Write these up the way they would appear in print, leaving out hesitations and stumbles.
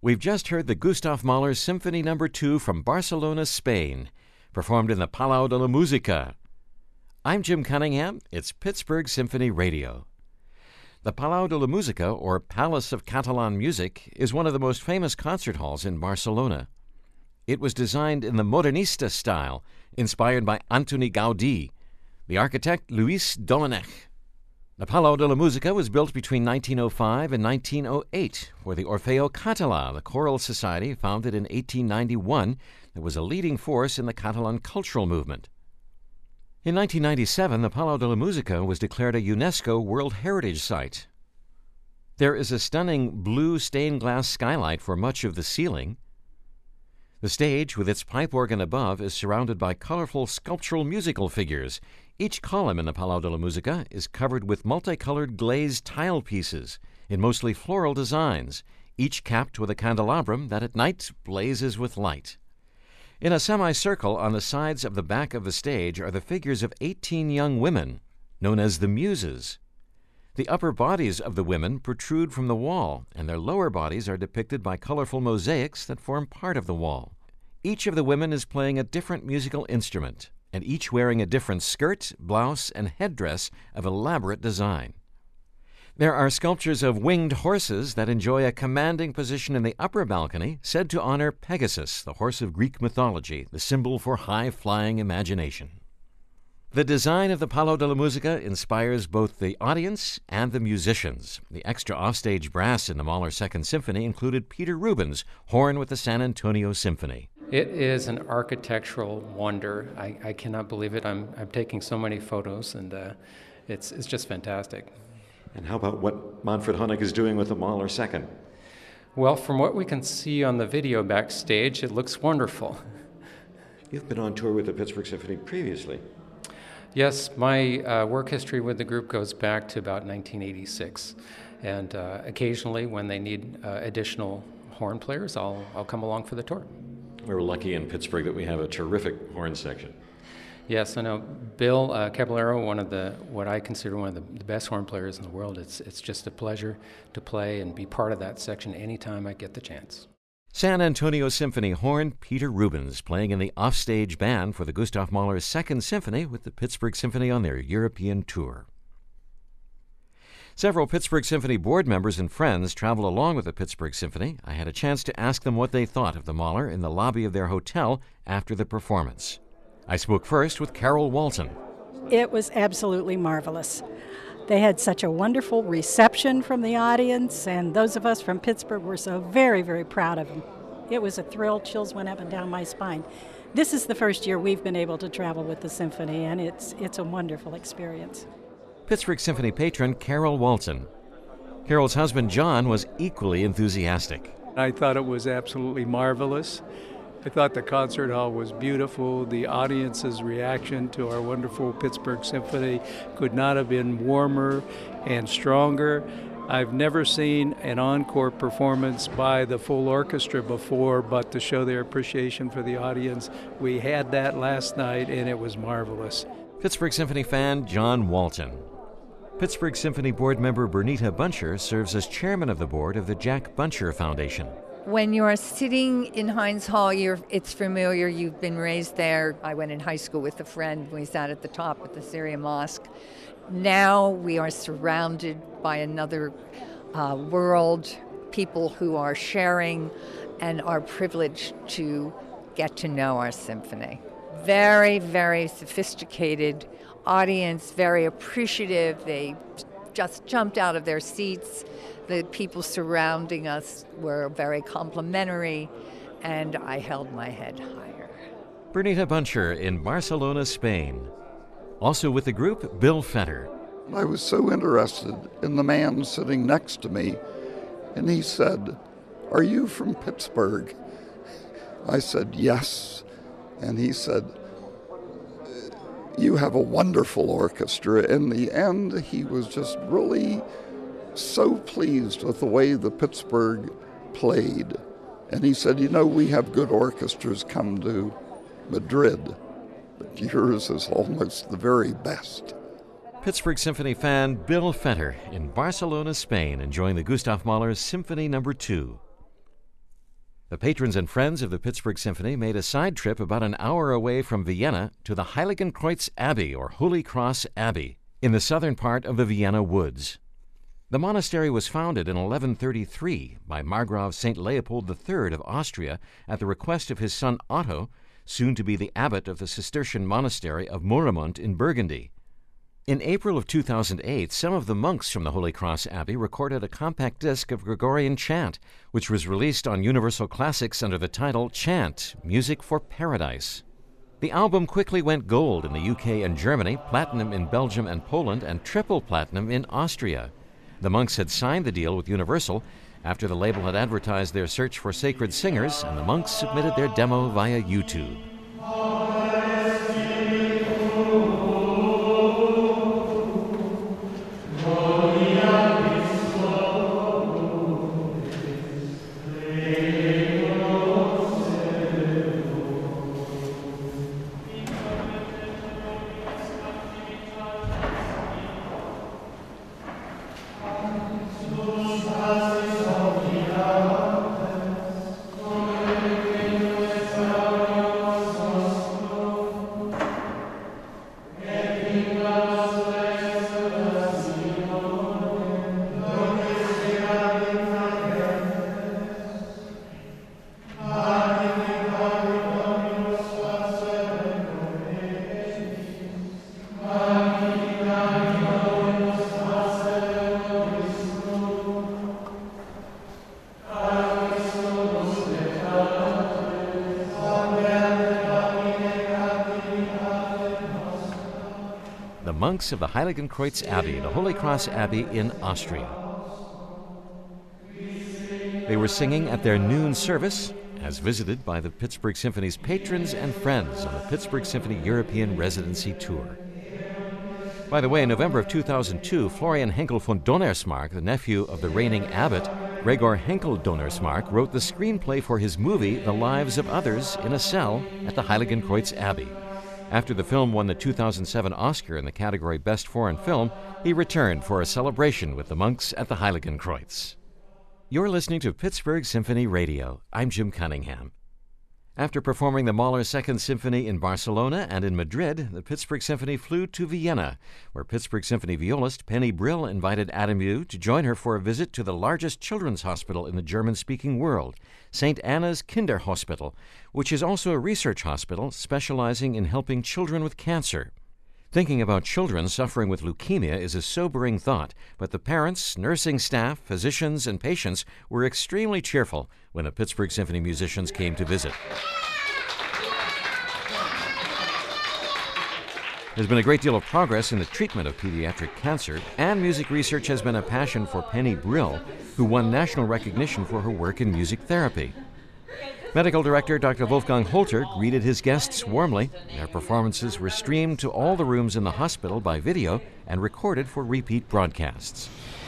We've just heard the Gustav Mahler Symphony No. 2 from Barcelona, Spain, performed in the Palau de la Música. I'm Jim Cunningham. It's Pittsburgh Symphony Radio. The Palau de la Música, or Palace of Catalan Music, is one of the most famous concert halls in Barcelona. It was designed in the Modernista style, inspired by Antoni Gaudí, the architect Lluís Domènech. The Palau de la Música was built between 1905 and 1908 for the Orfeo Català, the choral society founded in 1891 that was a leading force in the Catalan cultural movement. In 1997, the Palau de la Música was declared a UNESCO World Heritage Site. There is a stunning blue stained glass skylight for much of the ceiling. The stage, with its pipe organ above, is surrounded by colorful sculptural musical figures. Each column in the Palau de la Música is covered with multicolored glazed tile pieces in mostly floral designs, each capped with a candelabrum that at night blazes with light. In a semicircle on the sides of the back of the stage are the figures of 18 young women, known as the Muses. The upper bodies of the women protrude from the wall, and their lower bodies are depicted by colorful mosaics that form part of the wall. Each of the women is playing a different musical instrument, and each wearing a different skirt, blouse, and headdress of elaborate design. There are sculptures of winged horses that enjoy a commanding position in the upper balcony, said to honor Pegasus, the horse of Greek mythology, the symbol for high-flying imagination. The design of the Palau de la Música inspires both the audience and the musicians. The extra offstage brass in the Mahler Second Symphony included Peter Rubens, horn with the San Antonio Symphony. It is an architectural wonder. I cannot believe it. I'm taking so many photos, and it's just fantastic. And how about what Manfred Honeck is doing with the Mahler Second? Well, from what we can see on the video backstage, it looks wonderful. You've been on tour with the Pittsburgh Symphony previously. Yes, my work history with the group goes back to about 1986. And occasionally, when they need additional horn players, I'll come along for the tour. We're lucky in Pittsburgh that we have a terrific horn section. Yes, I know. Bill Caballero, what I consider one of the best horn players in the world. It's just a pleasure to play and be part of that section anytime I get the chance. San Antonio Symphony horn Peter Rubens playing in the offstage band for the Gustav Mahler's Second Symphony with the Pittsburgh Symphony on their European tour. Several Pittsburgh Symphony board members and friends travel along with the Pittsburgh Symphony. I had a chance to ask them what they thought of the Mahler in the lobby of their hotel after the performance. I spoke first with Carol Walton. It was absolutely marvelous. They had such a wonderful reception from the audience, and those of us from Pittsburgh were so very, very proud of them. It was a thrill. Chills went up and down my spine. This is the first year we've been able to travel with the symphony, and it's a wonderful experience. Pittsburgh Symphony patron Carol Walton. Carol's husband John was equally enthusiastic. I thought it was absolutely marvelous. I thought the concert hall was beautiful. The audience's reaction to our wonderful Pittsburgh Symphony could not have been warmer and stronger. I've never seen an encore performance by the full orchestra before, but to show their appreciation for the audience, we had that last night, and it was marvelous. Pittsburgh Symphony fan John Walton. Pittsburgh Symphony board member Bernita Buncher serves as chairman of the board of the Jack Buncher Foundation. When you're sitting in Heinz Hall, it's familiar. You've been raised there. I went in high school with a friend. We sat at the top of the Syrian Mosque. Now we are surrounded by another world, people who are sharing and are privileged to get to know our symphony. Very, very sophisticated audience, very appreciative. They just jumped out of their seats. The people surrounding us were very complimentary, and I held my head higher. Bernita Buncher in Barcelona, Spain. Also with the group, Bill Fetter. I was so interested in the man sitting next to me, and he said, "Are you from Pittsburgh?" I said, "Yes." And he said, "You have a wonderful orchestra." In the end, he was just really so pleased with the way the Pittsburgh played. And he said, we have good orchestras come to Madrid, but yours is almost the very best. Pittsburgh Symphony fan Bill Fetter in Barcelona, Spain, enjoying the Gustav Mahler Symphony No. 2. The patrons and friends of the Pittsburgh Symphony made a side trip about an hour away from Vienna to the Heiligenkreuz Abbey, or Holy Cross Abbey, in the southern part of the Vienna woods. The monastery was founded in 1133 by Margrave St. Leopold III of Austria at the request of his son Otto, soon to be the abbot of the Cistercian monastery of Meulemont in Burgundy. In April of 2008, some of the monks from the Holy Cross Abbey recorded a compact disc of Gregorian chant, which was released on Universal Classics under the title Chant, Music for Paradise. The album quickly went gold in the UK and Germany, platinum in Belgium and Poland, and triple platinum in Austria. The monks had signed the deal with Universal after the label had advertised their search for sacred singers, and the monks submitted their demo via YouTube. Monks of the Heiligenkreuz Abbey, the Holy Cross Abbey in Austria. They were singing at their noon service, as visited by the Pittsburgh Symphony's patrons and friends on the Pittsburgh Symphony European Residency Tour. By the way, in November of 2002, Florian Henkel von Donnersmarck, the nephew of the reigning abbot, Gregor Henkel Donnersmarck, wrote the screenplay for his movie The Lives of Others in a cell at the Heiligenkreuz Abbey. After the film won the 2007 Oscar in the category Best Foreign Film, he returned for a celebration with the monks at the Heiligenkreuz. You're listening to Pittsburgh Symphony Radio. I'm Jim Cunningham. After performing the Mahler Second Symphony in Barcelona and in Madrid, the Pittsburgh Symphony flew to Vienna, where Pittsburgh Symphony violist Penny Brill invited Adam Yu to join her for a visit to the largest children's hospital in the German-speaking world, St. Anna's Kinderhospital, which is also a research hospital specializing in helping children with cancer. Thinking about children suffering with leukemia is a sobering thought, but the parents, nursing staff, physicians, and patients were extremely cheerful when the Pittsburgh Symphony musicians came to visit. There's been a great deal of progress in the treatment of pediatric cancer, and music research has been a passion for Penny Brill, who won national recognition for her work in music therapy. Medical Director Dr. Wolfgang Holter greeted his guests warmly. Their performances were streamed to all the rooms in the hospital by video and recorded for repeat broadcasts.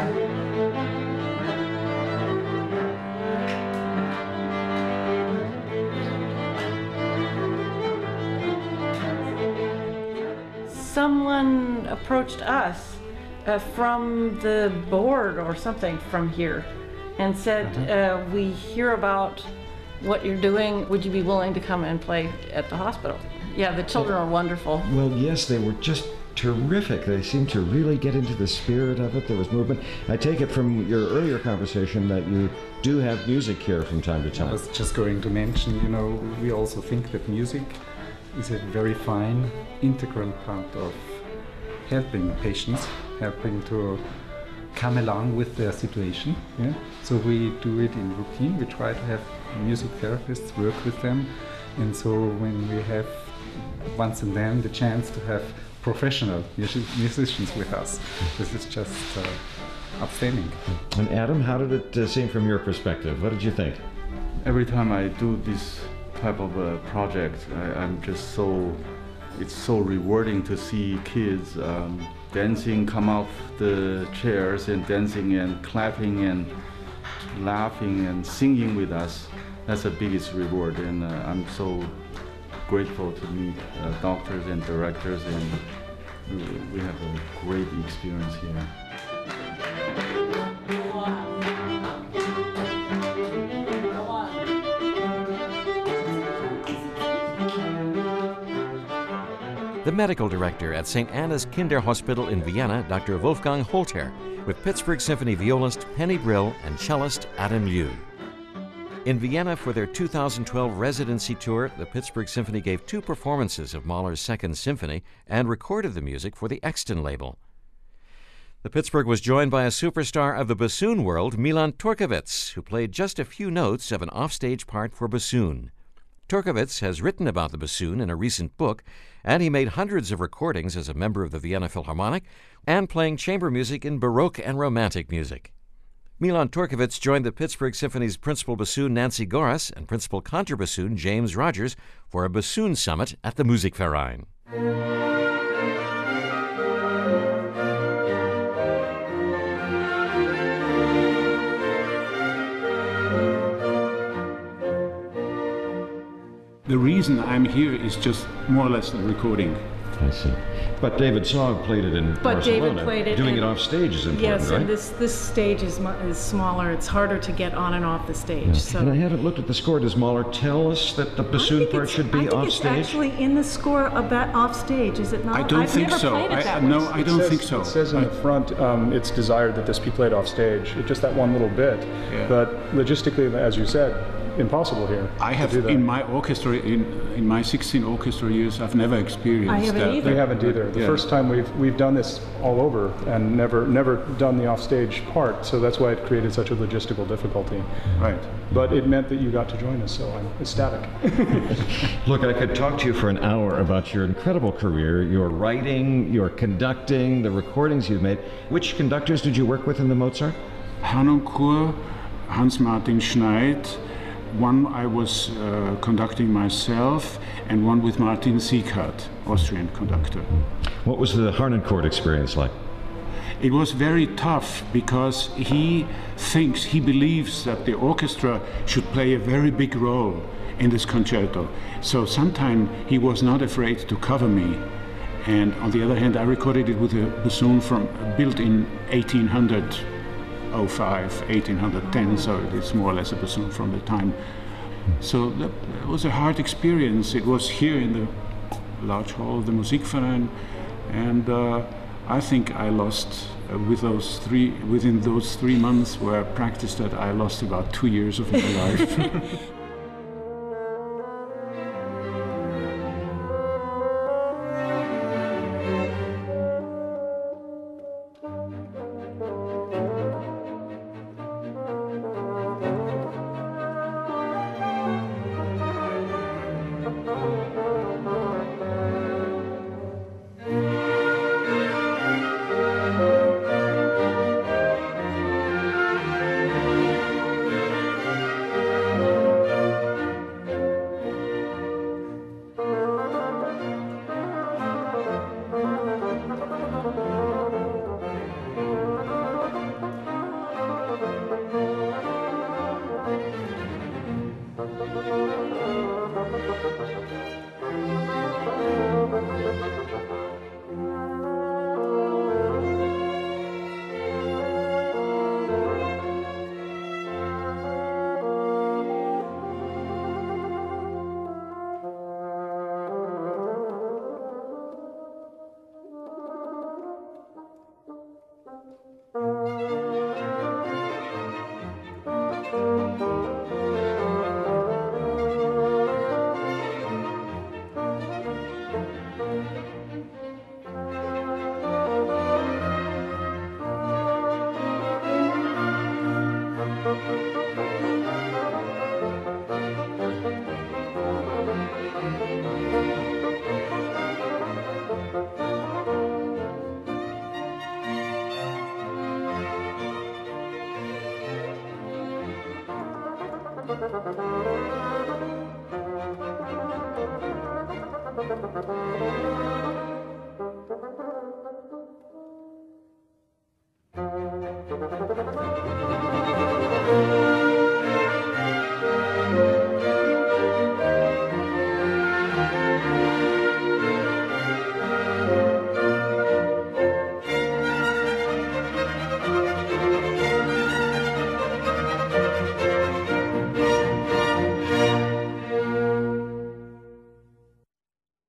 Someone approached us from the board or something from here and said, we hear about what you're doing. Would you be willing to come and play at the hospital? Yeah, the children are wonderful. Well, yes, they were just terrific. They seemed to really get into the spirit of it. There was movement. I take it from your earlier conversation that you do have music here from time to time. I was just going to mention, we also think that music is a very fine, integral part of helping patients, helping to come along with their situation. Yeah? So we do it in routine. We try to have music therapists work with them. And so when we have once and then the chance to have professional musicians with us, this is just outstanding. And Adam, how did it seem from your perspective? What did you think? Every time I do this type of a project, I'm just it's so rewarding to see kids dancing, come off the chairs and dancing and clapping and laughing and singing with us. That's the biggest reward, and I'm so grateful to meet doctors and directors, and we have a great experience here. the medical director at St. Anna's Kinderhospital in Vienna, Dr. Wolfgang Holter, with Pittsburgh Symphony violist Penny Brill and cellist Adam Liu. In Vienna for their 2012 residency tour, the Pittsburgh Symphony gave 2 performances of Mahler's Second Symphony and recorded the music for the Exton label. The Pittsburgh was joined by a superstar of the bassoon world, Milan Turkowitz, who played just a few notes of an offstage part for bassoon. Turkowitz has written about the bassoon in a recent book, and he made hundreds of recordings as a member of the Vienna Philharmonic and playing chamber music in Baroque and Romantic music. Milan Turkowitz joined the Pittsburgh Symphony's principal bassoon Nancy Goras and principal contrabassoon James Rogers for a bassoon summit at the Musikverein. The reason I'm here is just more or less the recording. I see. But David Sogg played it in Barcelona. David played it. Doing it off stage is important, yes, right? and this stage is smaller. It's harder to get on and off the stage. Yeah. So. And I haven't looked at the score. Does Mahler tell us that the bassoon part should be off stage? I think it's actually in the score about off stage, is it not? I don't think so. No, I don't think so. It says in the front it's desired that this be played off stage. It's just that one little bit. Yeah. But logistically, as you said, impossible here. I have in my orchestra, in my 16 orchestra years, I've never experienced I haven't that. either. We haven't either. The first time we've done this all over and never done the offstage part, so that's why it created such a logistical difficulty. Right. But it meant that you got to join us, so I'm ecstatic. Look, I could talk to you for an hour about your incredible career, your writing, your conducting, the recordings you've made. Which conductors did you work with in the Mozart? Harnoncourt, Hans-Martin Schneid. One I was conducting myself, and one with Martin Sieghart, Austrian conductor. What was the Harnoncourt experience like? It was very tough because he believes that the orchestra should play a very big role in this concerto. So sometimes he was not afraid to cover me. And on the other hand, I recorded it with a bassoon built in 1805, 1810, so it's more or less a bassoon from the time. So that was a hard experience. It was here in the large hall of the Musikverein, and I think I lost within those 3 months where I practiced that, I lost about 2 years of my life.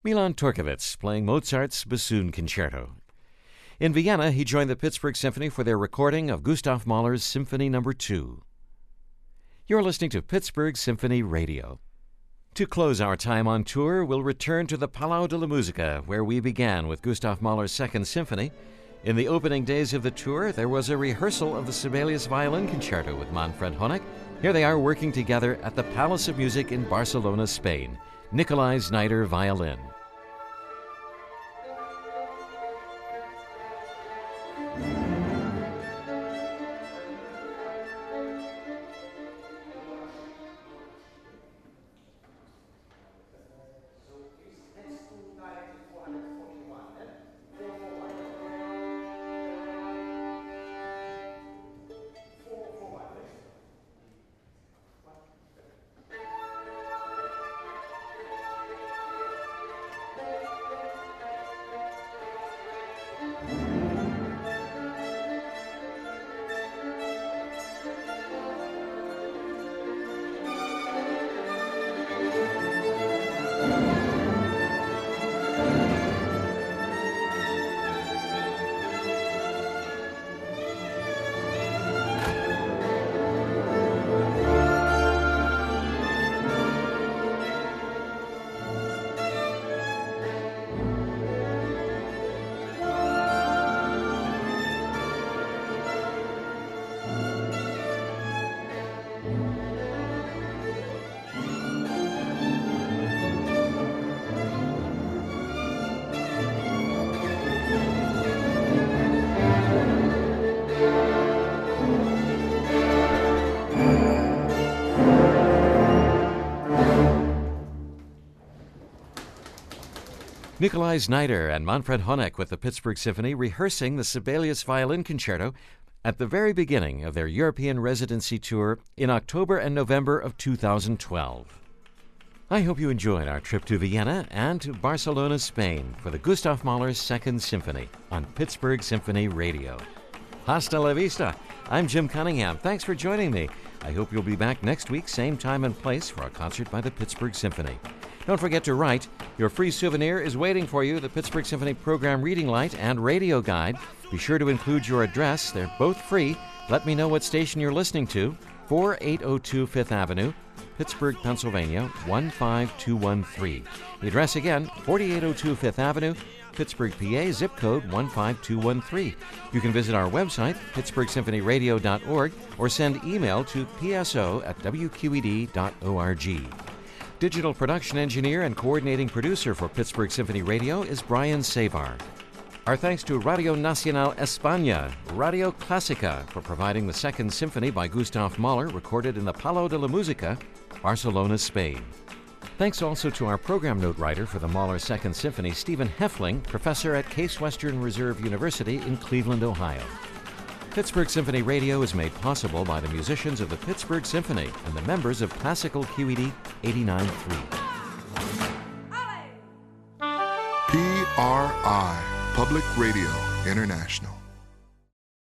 Milan Turkowitz playing Mozart's Bassoon Concerto. In Vienna, he joined the Pittsburgh Symphony for their recording of Gustav Mahler's Symphony No. 2. You're listening to Pittsburgh Symphony Radio. To close our time on tour, we'll return to the Palau de la Musica, where we began with Gustav Mahler's Second Symphony. In the opening days of the tour, there was a rehearsal of the Sibelius Violin Concerto with Manfred Honeck. Here they are working together at the Palace of Music in Barcelona, Spain. Nikolai Znaider, violin. Nikolai Znaider and Manfred Honeck with the Pittsburgh Symphony rehearsing the Sibelius Violin Concerto at the very beginning of their European residency tour in October and November of 2012. I hope you enjoyed our trip to Vienna and to Barcelona, Spain for the Gustav Mahler's Second Symphony on Pittsburgh Symphony Radio. Hasta la vista. I'm Jim Cunningham. Thanks for joining me. I hope you'll be back next week, same time and place, for a concert by the Pittsburgh Symphony. Don't forget to write. Your free souvenir is waiting for you, the Pittsburgh Symphony Program Reading Light and Radio Guide. Be sure to include your address. They're both free. Let me know what station you're listening to. 4802 Fifth Avenue, Pittsburgh, Pennsylvania, 15213. The address again, 4802 Fifth Avenue, Pittsburgh, PA, zip code 15213. You can visit our website, pittsburghsymphonyradio.org, or send email to pso@wqed.org. Digital production engineer and coordinating producer for Pittsburgh Symphony Radio is Brian Savar. Our thanks to Radio Nacional España, Radio Clásica, for providing the Second Symphony by Gustav Mahler, recorded in the Palau de la Musica, Barcelona, Spain. Thanks also to our program note writer for the Mahler Second Symphony, Stephen Heffling, professor at Case Western Reserve University in Cleveland, Ohio. Pittsburgh Symphony Radio is made possible by the musicians of the Pittsburgh Symphony and the members of Classical QED 89.3. PRI, Public Radio International.